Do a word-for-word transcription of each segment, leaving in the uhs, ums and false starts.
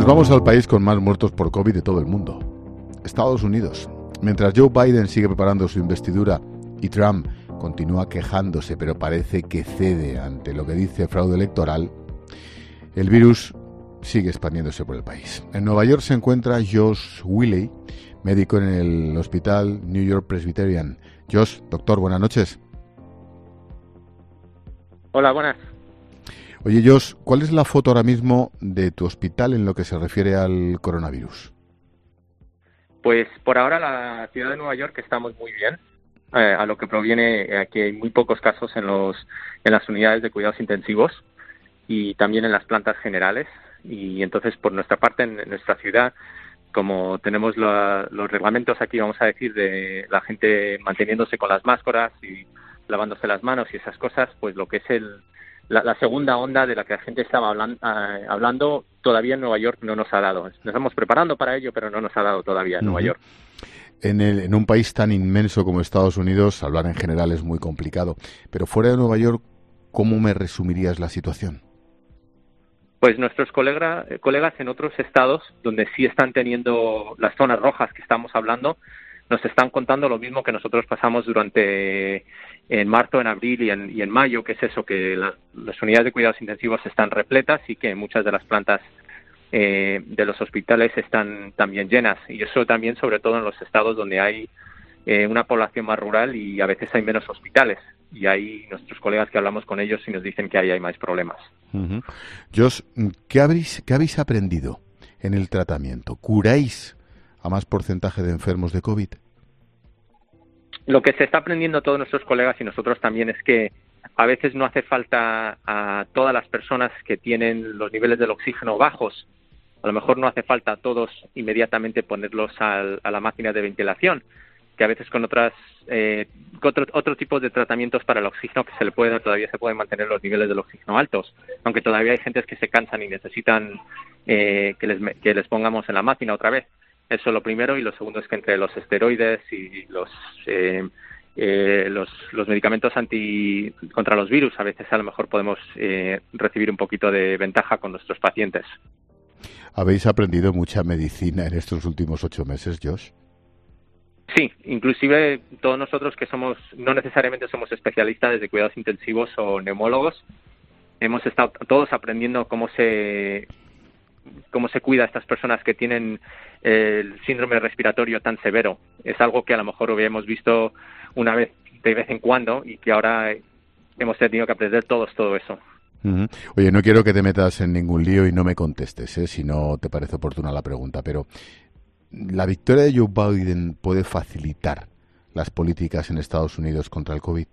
vamos al país con más muertos por COVID de todo el mundo, Estados Unidos. Mientras Joe Biden sigue preparando su investidura y Trump continúa quejándose, pero parece que cede ante lo que dice fraude electoral, el virus sigue expandiéndose por el país. En Nueva York se encuentra Josh Wiley, médico en el hospital New York Presbyterian. Josh, doctor, buenas noches. Hola, buenas. Oye, Josh, ¿cuál es la foto ahora mismo de tu hospital en lo que se refiere al coronavirus? Pues por ahora la ciudad de Nueva York estamos muy bien. Eh, a lo que proviene eh, que hay muy pocos casos en los en las unidades de cuidados intensivos y también en las plantas generales. Y entonces, por nuestra parte, en, en nuestra ciudad, como tenemos la, los reglamentos aquí, vamos a decir, de la gente manteniéndose con las máscaras y lavándose las manos y esas cosas, pues lo que es el La, la segunda onda de la que la gente estaba hablan, uh, hablando todavía en Nueva York no nos ha dado. Nos estamos preparando para ello, pero no nos ha dado todavía en uh-huh. Nueva York. En, el, en un país tan inmenso como Estados Unidos, hablar en general es muy complicado. Pero fuera de Nueva York, ¿cómo me resumirías la situación? Pues nuestros colega, colegas en otros estados, donde sí están teniendo las zonas rojas que estamos hablando, nos están contando lo mismo que nosotros pasamos durante en marzo, en abril y en, y en mayo, que es eso, que la, las unidades de cuidados intensivos están repletas y que muchas de las plantas eh, de los hospitales están también llenas. Y eso también, sobre todo en los estados donde hay eh, una población más rural y a veces hay menos hospitales. Y ahí nuestros colegas que hablamos con ellos y nos dicen que ahí hay más problemas. Uh-huh. Josh, ¿qué habéis, ¿qué habéis aprendido en el tratamiento? ¿Curáis a más porcentaje de enfermos de COVID? Lo que se está aprendiendo todos nuestros colegas y nosotros también es que a veces no hace falta a todas las personas que tienen los niveles del oxígeno bajos, a lo mejor no hace falta a todos inmediatamente ponerlos al, a la máquina de ventilación, que a veces con otras eh, otro, otro tipo de tratamientos para el oxígeno que se le puede dar todavía se pueden mantener los niveles del oxígeno altos, aunque todavía hay gentes que se cansan y necesitan eh, que les que les pongamos en la máquina otra vez. Eso es lo primero, y lo segundo es que entre los esteroides y los eh, eh, los, los medicamentos anti contra los virus a veces a lo mejor podemos eh, recibir un poquito de ventaja con nuestros pacientes. ¿Habéis aprendido mucha medicina en estos últimos ocho meses, Josh? Sí, inclusive todos nosotros que somos no necesariamente somos especialistas de cuidados intensivos o neumólogos, hemos estado todos aprendiendo cómo se cómo se cuida a estas personas que tienen el síndrome respiratorio tan severo. Es algo que a lo mejor habíamos visto una vez de vez en cuando y que ahora hemos tenido que aprender todos todo eso. Uh-huh. Oye, no quiero que te metas en ningún lío y no me contestes, ¿eh? Si no te parece oportuna la pregunta, pero ¿la victoria de Joe Biden puede facilitar las políticas en Estados Unidos contra el COVID?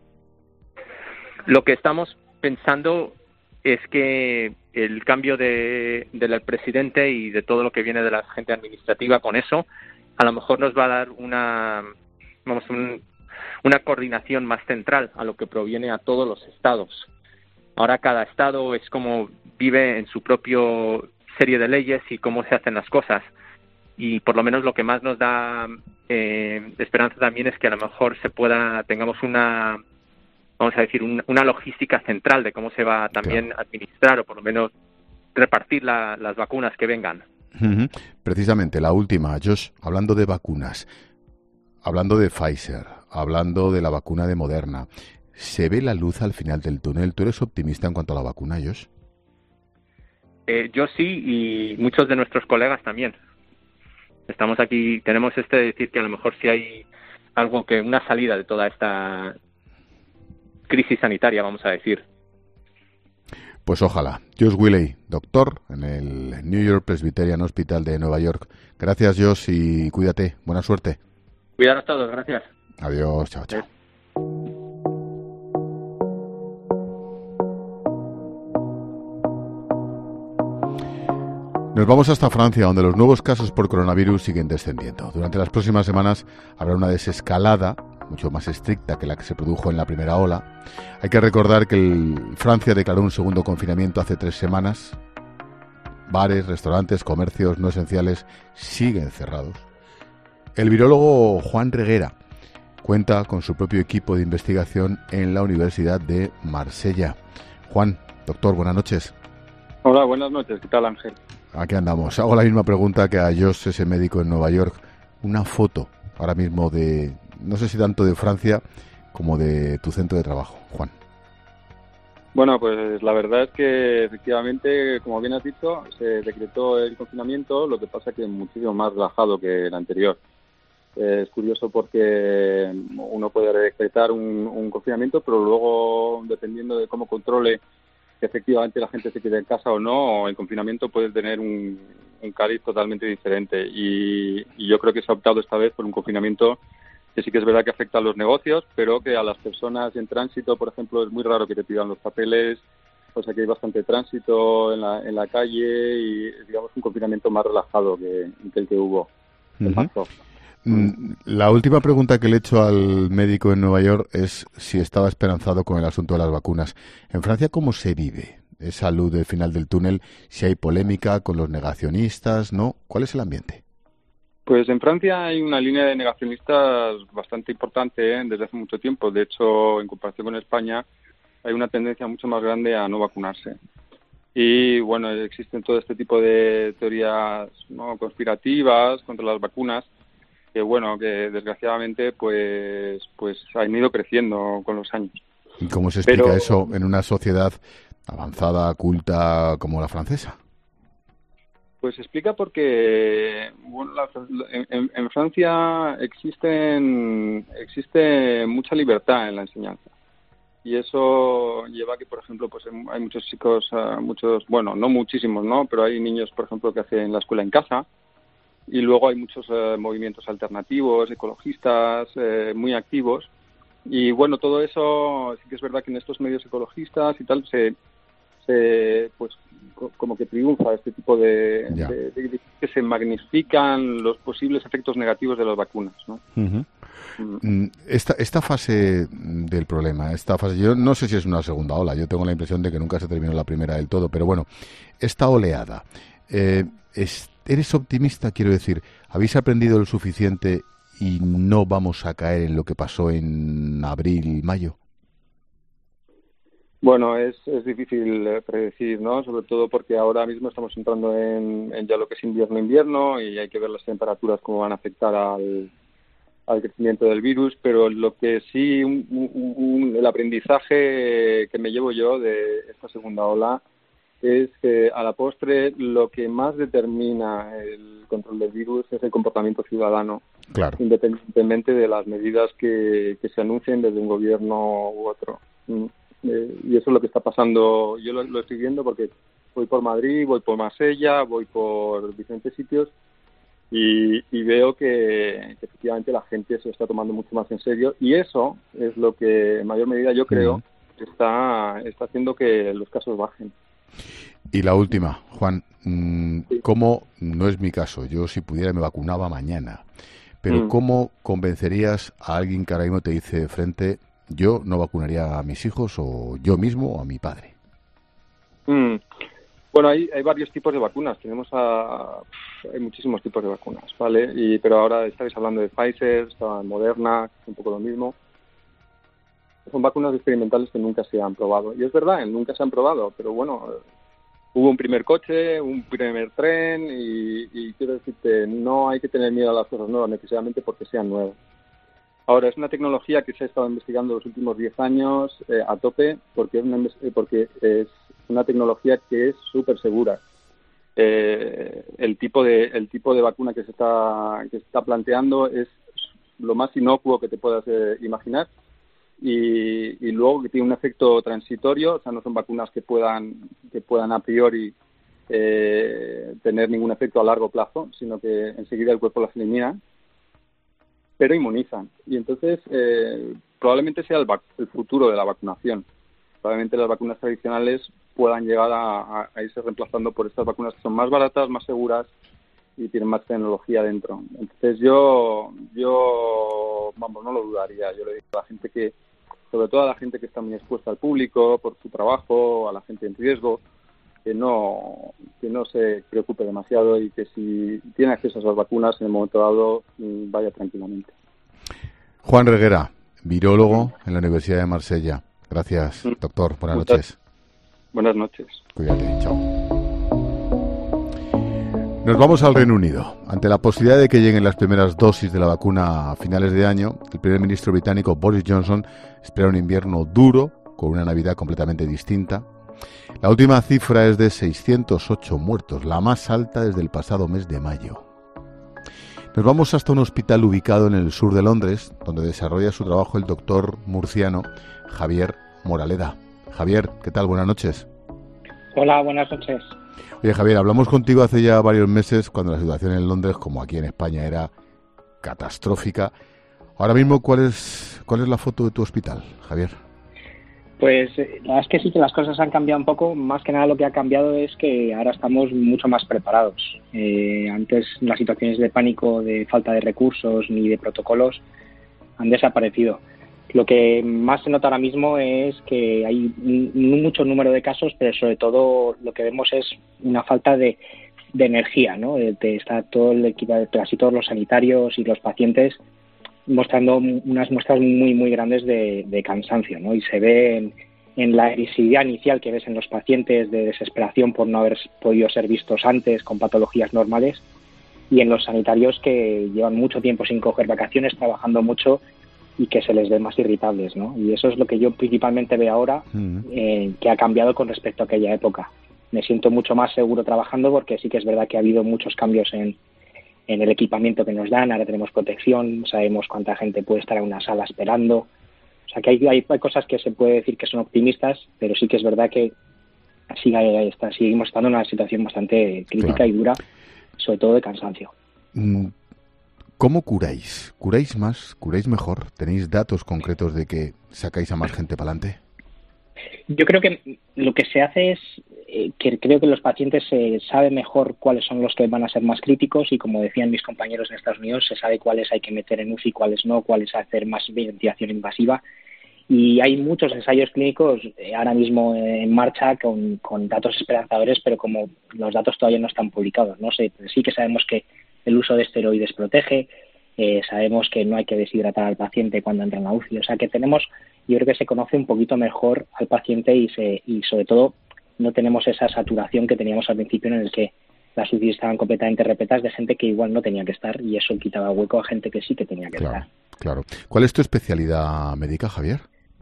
Lo que estamos pensando es que el cambio de, del presidente y de todo lo que viene de la gente administrativa con eso, a lo mejor nos va a dar una, vamos, un, una coordinación más central a lo que proviene a todos los estados. Ahora cada estado es como vive en su propio serie de leyes y cómo se hacen las cosas. Y por lo menos lo que más nos da eh, esperanza también es que a lo mejor se pueda tengamos una vamos a decir, un, una logística central de cómo se va también claro. administrar o por lo menos repartir la, las vacunas que vengan. Uh-huh. Precisamente, la última, Josh, hablando de vacunas, hablando de Pfizer, hablando de la vacuna de Moderna, ¿se ve la luz al final del túnel? ¿Tú eres optimista en cuanto a la vacuna, Josh? Eh, yo sí, y muchos de nuestros colegas también. Estamos aquí, tenemos este de decir que a lo mejor sí hay algo que, una salida de toda esta crisis sanitaria, vamos a decir. Pues ojalá. Josh Wiley, doctor en el New York Presbyterian Hospital de Nueva York. Gracias, Josh, y cuídate. Buena suerte. Cuidaros todos, gracias. Adiós, chao, chao. Nos vamos hasta Francia, donde los nuevos casos por coronavirus siguen descendiendo. Durante las próximas semanas habrá una desescalada mucho más estricta que la que se produjo en la primera ola. Hay que recordar que el, Francia declaró un segundo confinamiento hace tres semanas. Bares, restaurantes, comercios no esenciales siguen cerrados. El virólogo Juan Reguera cuenta con su propio equipo de investigación en la Universidad de Marsella. Juan, doctor, buenas noches. Hola, buenas noches. ¿Qué tal, Ángel? Aquí andamos. Hago la misma pregunta que a Josh, ese médico en Nueva York. Una foto ahora mismo de, no sé si tanto de Francia como de tu centro de trabajo, Juan. Bueno, pues la verdad es que efectivamente, como bien has dicho, se decretó el confinamiento, lo que pasa que es muchísimo más relajado que el anterior. Eh, es curioso porque uno puede decretar un, un confinamiento, pero luego, dependiendo de cómo controle que efectivamente la gente se quede en casa o no, el confinamiento puede tener un, un cariz totalmente diferente. Y, y yo creo que se ha optado esta vez por un confinamiento que sí que es verdad que afecta a los negocios, pero que a las personas en tránsito, por ejemplo, es muy raro que te pidan los papeles, o sea que hay bastante tránsito en la, en la calle y, digamos, un confinamiento más relajado que, que el que hubo en marzo. Uh-huh. La última pregunta que le he hecho al médico en Nueva York es si estaba esperanzado con el asunto de las vacunas. En Francia, ¿cómo se vive esa luz del final del túnel? Si hay polémica con los negacionistas, ¿no? ¿Cuál es el ambiente? Pues en Francia hay una línea de negacionistas bastante importante, ¿eh? Desde hace mucho tiempo. De hecho, en comparación con España, hay una tendencia mucho más grande a no vacunarse. Y bueno, existen todo este tipo de teorías, ¿no?, conspirativas contra las vacunas, que bueno, que desgraciadamente pues pues han ido creciendo con los años. ¿Y cómo se explica Pero, eso en una sociedad avanzada, culta como la francesa? Pues se explica porque bueno, la, en, en Francia existen existe mucha libertad en la enseñanza y eso lleva a que, por ejemplo, pues hay muchos chicos, uh, muchos, bueno, no muchísimos, ¿no? Pero hay niños, por ejemplo, que hacen la escuela en casa y luego hay muchos uh, movimientos alternativos, ecologistas, uh, muy activos y bueno, todo eso sí que es verdad que en estos medios ecologistas y tal se se pues como que triunfa este tipo de, de, de, de que se magnifican los posibles efectos negativos de las vacunas, ¿no? Uh-huh. Uh-huh. Esta, esta fase del problema, esta fase, yo no sé si es una segunda ola, yo tengo la impresión de que nunca se terminó la primera del todo, pero bueno, esta oleada, eh, es, ¿eres optimista? Quiero decir, ¿habéis aprendido lo suficiente y no vamos a caer en lo que pasó en abril, mayo? Bueno, es, es difícil predecir, ¿no? Sobre todo porque ahora mismo estamos entrando en, en ya lo que es invierno-invierno y hay que ver las temperaturas cómo van a afectar al, al crecimiento del virus, pero lo que sí, un, un, el aprendizaje que me llevo yo de esta segunda ola es que a la postre lo que más determina el control del virus es el comportamiento ciudadano, claro, independientemente de las medidas que, que se anuncien desde un gobierno u otro. Eh, y eso es lo que está pasando. Yo lo, lo estoy viendo porque voy por Madrid, voy por Marsella, voy por diferentes sitios y, y veo que, que efectivamente la gente se lo está tomando mucho más en serio y eso es lo que en mayor medida yo creo uh-huh. está, está haciendo que los casos bajen. Y la última, Juan, ¿cómo, no es mi caso, yo si pudiera me vacunaba mañana, pero mm. ¿cómo convencerías a alguien que ahora mismo te dice de frente, yo no vacunaría a mis hijos o yo mismo o a mi padre? Mm. Bueno, hay, hay varios tipos de vacunas, tenemos a, hay muchísimos tipos de vacunas, ¿vale? Y, pero ahora estáis hablando de Pfizer, estaba Moderna, un poco lo mismo. Son vacunas experimentales que nunca se han probado. Y es verdad, nunca se han probado, pero bueno, hubo un primer coche, un primer tren y, y quiero decirte, no hay que tener miedo a las cosas nuevas necesariamente porque sean nuevas. Ahora, es una tecnología que se ha estado investigando los últimos diez años eh, a tope porque es una, porque es una tecnología que es súper segura. Eh, el tipo de el tipo de vacuna que se está que se está planteando es lo más inocuo que te puedas eh, imaginar. Y, y luego que tiene un efecto transitorio, o sea, no son vacunas que puedan que puedan a priori eh, tener ningún efecto a largo plazo, sino que enseguida el cuerpo las elimina, pero inmunizan. Y entonces eh, probablemente sea el, vac- el futuro de la vacunación. Probablemente las vacunas tradicionales puedan llegar a, a, a irse reemplazando por estas vacunas que son más baratas, más seguras y tienen más tecnología dentro. Entonces yo, yo vamos, no lo dudaría. Yo le digo a la gente que, sobre todo a la gente que está muy expuesta al público por su trabajo, a la gente en riesgo, que no, que no se preocupe demasiado y que si tiene acceso a esas vacunas en el momento dado vaya tranquilamente. Juan Reguera, virólogo en la Universidad de Marsella. Gracias, doctor. Buenas Muchas, noches. Buenas noches. Cuídate. Chao. Nos vamos al Reino Unido. Ante la posibilidad de que lleguen las primeras dosis de la vacuna a finales de año, el primer ministro británico Boris Johnson espera un invierno duro, con una Navidad completamente distinta. La última cifra es de seiscientos ocho muertos, la más alta desde el pasado mes de mayo. Nos vamos hasta un hospital ubicado en el sur de Londres, donde desarrolla su trabajo el doctor murciano Javier Moraleda. Javier, ¿qué tal? Buenas noches. Hola, buenas noches. Oye, Javier, hablamos contigo hace ya varios meses cuando la situación en Londres, como aquí en España, era catastrófica. Ahora mismo, ¿cuál es, cuál es la foto de tu hospital, Javier? Pues la verdad es que sí que las cosas han cambiado un poco. Más que nada lo que ha cambiado es que ahora estamos mucho más preparados. Eh, antes las situaciones de pánico, de falta de recursos ni de protocolos han desaparecido. Lo que más se nota ahora mismo es que hay un mucho número de casos, pero sobre todo lo que vemos es una falta de, de energía, ¿no? De, de está todo el equipo, casi todos los sanitarios y los pacientes mostrando unas muestras muy muy grandes de, de cansancio, ¿no? Y se ve en, en la visibilidad inicial que ves en los pacientes de desesperación por no haber podido ser vistos antes con patologías normales, y en los sanitarios que llevan mucho tiempo sin coger vacaciones, trabajando mucho, y que se les ve más irritables, ¿no? Y eso es lo que yo principalmente veo ahora, eh, que ha cambiado con respecto a aquella época. Me siento mucho más seguro trabajando porque sí que es verdad que ha habido muchos cambios en, en el equipamiento que nos dan. Ahora tenemos protección, sabemos cuánta gente puede estar en una sala esperando. O sea que hay, hay, hay cosas que se puede decir que son optimistas, pero sí que es verdad que sigue, está, seguimos estando en una situación bastante crítica, claro, y dura, sobre todo de cansancio. Mm. ¿Cómo curáis? ¿Curáis más? ¿Curáis mejor? ¿Tenéis datos concretos de que sacáis a más gente para adelante? Yo creo que lo que se hace es eh, que creo que los pacientes se sabe mejor cuáles son los que van a ser más críticos, y como decían mis compañeros en Estados Unidos, se sabe cuáles hay que meter en U C I, cuáles no, cuáles hacer más ventilación invasiva. Y hay muchos ensayos clínicos eh, ahora mismo eh, en marcha con, con datos esperanzadores, pero como los datos todavía no están publicados, no sé, sí que sabemos que el uso de esteroides protege, eh, sabemos que no hay que deshidratar al paciente cuando entra en la U C I, o sea que tenemos, yo creo que se conoce un poquito mejor al paciente y, se, y sobre todo no tenemos esa saturación que teníamos al principio en el que las U C I estaban completamente repletas de gente que igual no tenía que estar, y eso quitaba hueco a gente que sí que tenía que claro, estar. Claro. ¿Cuál es tu especialidad médica, Javier?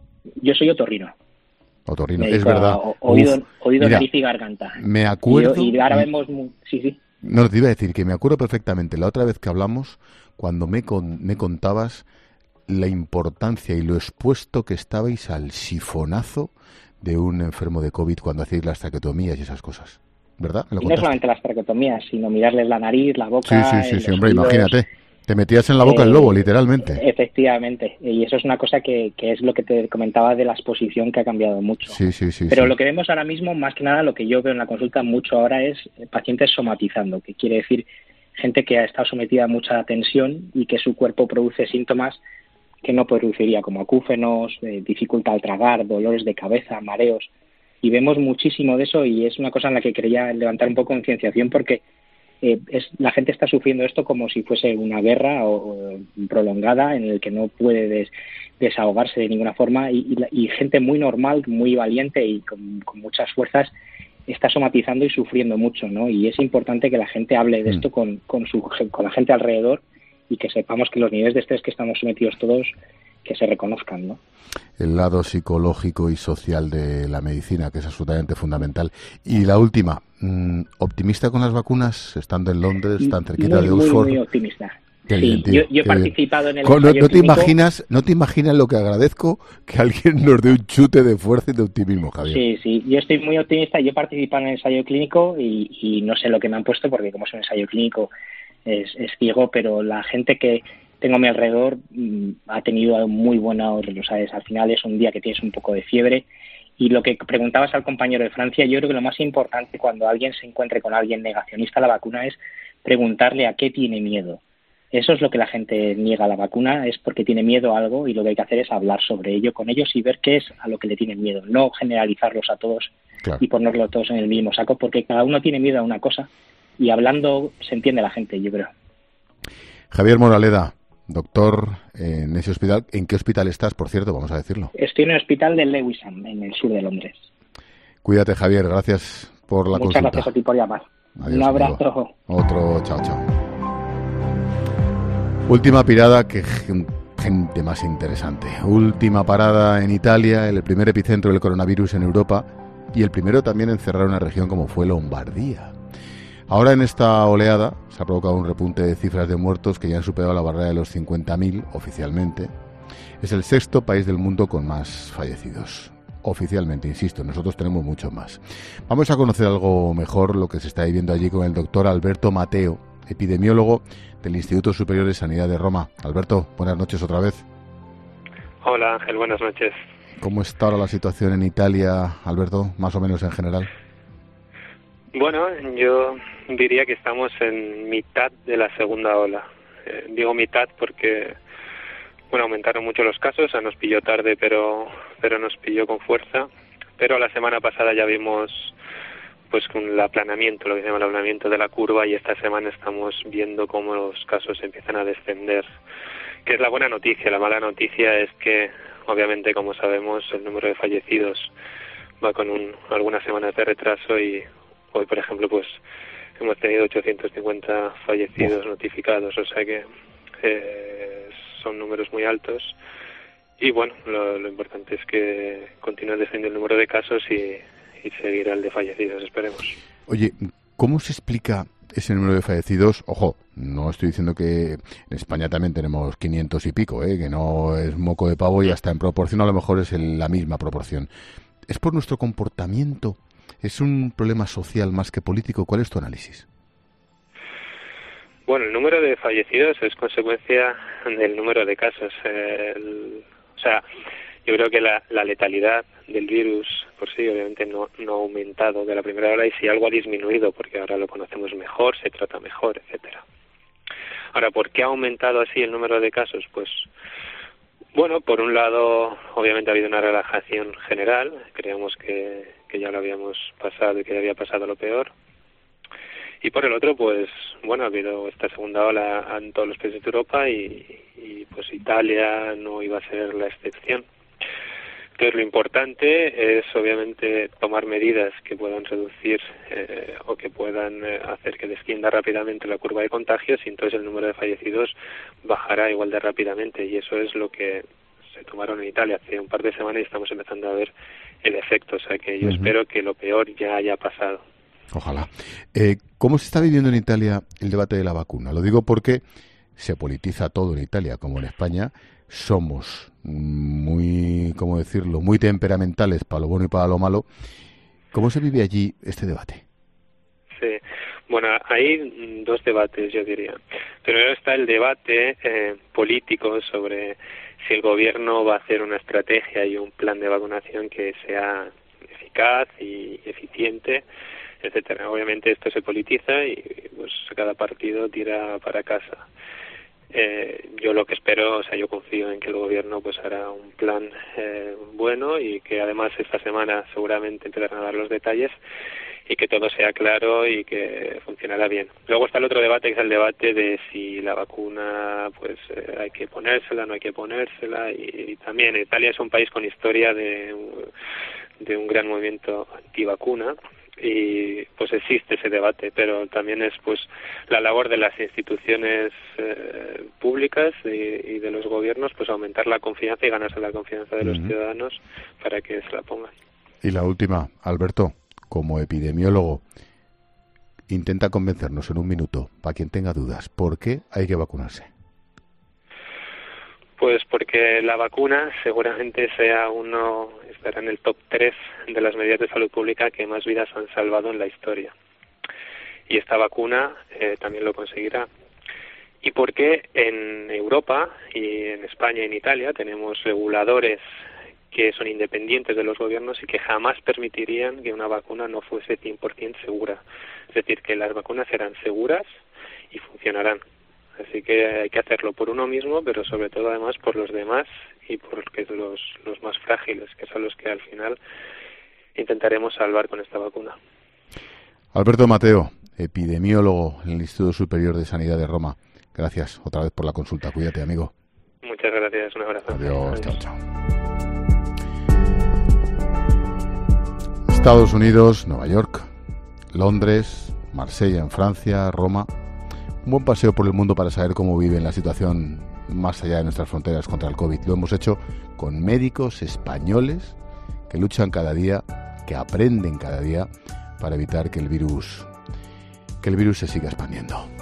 Yo soy otorrino. Otorrino, es verdad. O, oído, Uf, oído mira, nariz y garganta. Me acuerdo... Y, y ahora vemos... Sí, sí. No, te iba a decir que me acuerdo perfectamente la otra vez que hablamos, cuando me, con, me contabas la importancia y lo expuesto que estabais al sifonazo de un enfermo de COVID cuando hacéis las traqueotomías y esas cosas, ¿verdad? Y no solamente las traqueotomías, sino mirarles la nariz, la boca... Sí, sí, sí, sí hombre, oídos. Imagínate. Te metías en la boca eh, el lobo, literalmente. Efectivamente, y eso es una cosa que, que es lo que te comentaba de la exposición, que ha cambiado mucho. Sí, sí, sí. Pero sí. Lo que vemos ahora mismo, más que nada, lo que yo veo en la consulta mucho ahora es pacientes somatizando, que quiere decir gente que ha estado sometida a mucha tensión y que su cuerpo produce síntomas que no produciría, como acúfenos, eh, dificultad al tragar, dolores de cabeza, mareos. Y vemos muchísimo de eso, y es una cosa en la que quería levantar un poco de concienciación, porque Eh, es, la gente está sufriendo esto como si fuese una guerra o, o prolongada en el que no puede des, desahogarse de ninguna forma, y, y, y gente muy normal, muy valiente y con, con muchas fuerzas está somatizando y sufriendo mucho, ¿no? Y es importante que la gente hable de esto con, con, su, con la gente alrededor, y que sepamos que los niveles de estrés que estamos sometidos todos, que se reconozcan, ¿no? El lado psicológico y social de la medicina, que es absolutamente fundamental. Y la última, ¿optimista con las vacunas? Estando en Londres, tan cerquita muy, de Oxford. Muy, muy optimista. Qué sí, bien, tío, yo, yo he qué participado bien. en el no, ensayo no te clínico. imaginas, no te imaginas lo que agradezco que alguien nos dé un chute de fuerza y de optimismo, Javier. Sí, sí, yo estoy muy optimista. Yo he participado en el ensayo clínico y, y no sé lo que me han puesto, porque como es un ensayo clínico es, es ciego, pero la gente que tengo a mi alrededor mmm, ha tenido muy buena, ¿sabes? Al final es un día que tienes un poco de fiebre. Y lo que preguntabas al compañero de Francia, yo creo que lo más importante cuando alguien se encuentre con alguien negacionista a la vacuna es preguntarle a qué tiene miedo. Eso es lo que la gente niega a la vacuna, es porque tiene miedo a algo, y lo que hay que hacer es hablar sobre ello con ellos y ver qué es a lo que le tienen miedo, no generalizarlos a todos, claro, y ponerlos todos en el mismo saco, porque cada uno tiene miedo a una cosa, y hablando se entiende la gente, yo creo. Javier Moraleda, doctor en ese hospital. ¿En qué hospital estás, por cierto? Vamos a decirlo. Estoy en el hospital de Lewisham, en el sur de Londres. Cuídate, Javier. Gracias por la Muchas consulta. Muchas gracias a ti por llamar. Adiós, Un abrazo. Amigo. Otro, chao, chao. Última pirada, que gente más interesante. Última parada en Italia, el primer epicentro del coronavirus en Europa y el primero también en cerrar una región como fue Lombardía. Ahora en esta oleada se ha provocado un repunte de cifras de muertos que ya han superado la barrera de los cincuenta mil oficialmente. Es el sexto país del mundo con más fallecidos. Oficialmente, insisto, nosotros tenemos muchos más. Vamos a conocer algo mejor lo que se está viviendo allí con el doctor Alberto Mateo, epidemiólogo del Instituto Superior de Sanidad de Roma. Alberto, buenas noches otra vez. Hola Ángel, buenas noches. ¿Cómo está ahora la situación en Italia, Alberto, más o menos en general? Bueno, yo diría que estamos en mitad de la segunda ola. Eh, digo mitad porque, bueno, aumentaron mucho los casos, o sea, nos pilló tarde, pero, pero nos pilló con fuerza. Pero la semana pasada ya vimos pues con el aplanamiento, lo que se llama el aplanamiento de la curva, y esta semana estamos viendo cómo los casos empiezan a descender, que es la buena noticia. La mala noticia es que, obviamente, como sabemos, el número de fallecidos va con un, algunas semanas de retraso y hoy, por ejemplo, pues hemos tenido ochocientos cincuenta fallecidos notificados, o sea que eh, son números muy altos. Y bueno, lo, lo importante es que continúe descendiendo el número de casos y, y seguirá el de fallecidos, esperemos. Oye, ¿cómo se explica ese número de fallecidos? Ojo, no estoy diciendo que en España también tenemos quinientos y pico, ¿eh? Que no es moco de pavo y hasta en proporción a lo mejor es el, la misma proporción. ¿Es por nuestro comportamiento? ¿Es un problema social más que político? ¿Cuál es tu análisis? Bueno, el número de fallecidos es consecuencia del número de casos. El, o sea, yo creo que la, la letalidad del virus por sí obviamente no, no ha aumentado de la primera ola y sí algo ha disminuido porque ahora lo conocemos mejor, se trata mejor, etcétera. Ahora, ¿por qué ha aumentado así el número de casos? Pues, bueno, por un lado, obviamente ha habido una relajación general. Creíamos que, que ya lo habíamos pasado y que ya había pasado lo peor. Y por el otro, pues, bueno, ha habido esta segunda ola en todos los países de Europa y, y pues Italia no iba a ser la excepción. Entonces, lo importante es, obviamente, tomar medidas que puedan reducir eh, o que puedan eh, hacer que descienda rápidamente la curva de contagios y entonces el número de fallecidos bajará igual de rápidamente. Y eso es lo que se tomaron en Italia hace un par de semanas y estamos empezando a ver el efecto. O sea, que yo uh-huh. espero que lo peor ya haya pasado. Ojalá. Eh, ¿Cómo se está viviendo en Italia el debate de la vacuna? Lo digo porque se politiza todo en Italia, como en España. Somos muy, ¿cómo decirlo?, muy temperamentales para lo bueno y para lo malo. ¿Cómo se vive allí este debate? Sí, bueno, hay dos debates, yo diría. Primero está el debate eh, político sobre si el gobierno va a hacer una estrategia y un plan de vacunación que sea eficaz y eficiente, etcétera. Obviamente esto se politiza y pues cada partido tira para casa. Eh, yo lo que espero, o sea, yo confío en que el gobierno pues hará un plan eh, bueno y que además esta semana seguramente empezarán a dar los detalles y que todo sea claro y que funcionará bien. Luego está el otro debate, que es el debate de si la vacuna pues eh, hay que ponérsela, no hay que ponérsela, y, y también Italia es un país con historia de, de un gran movimiento antivacuna y pues existe ese debate, pero también es pues la labor de las instituciones eh, públicas y, y de los gobiernos pues aumentar la confianza y ganarse la confianza de los uh-huh. ciudadanos para que se la pongan. Y la última, Alberto, como epidemiólogo, intenta convencernos en un minuto, para quien tenga dudas, ¿por qué hay que vacunarse? Pues porque la vacuna seguramente sea uno, estará en el top tres de las medidas de salud pública que más vidas han salvado en la historia. Y esta vacuna eh, también lo conseguirá. Y porque en Europa y en España y en Italia tenemos reguladores que son independientes de los gobiernos y que jamás permitirían que una vacuna no fuese cien por ciento segura. Es decir, que las vacunas serán seguras y funcionarán. Así que hay que hacerlo por uno mismo, pero sobre todo además por los demás y por los, los más frágiles, que son los que al final intentaremos salvar con esta vacuna. Alberto Mateo, epidemiólogo en el Instituto Superior de Sanidad de Roma. Gracias otra vez por la consulta. Cuídate, amigo. Muchas gracias. Un abrazo. Adiós. Chao, chao. Estados Unidos, Nueva York, Londres, Marsella en Francia, Roma. Un buen paseo por el mundo para saber cómo viven la situación más allá de nuestras fronteras contra el COVID. Lo hemos hecho con médicos españoles que luchan cada día, que aprenden cada día para evitar que el virus, que el virus se siga expandiendo.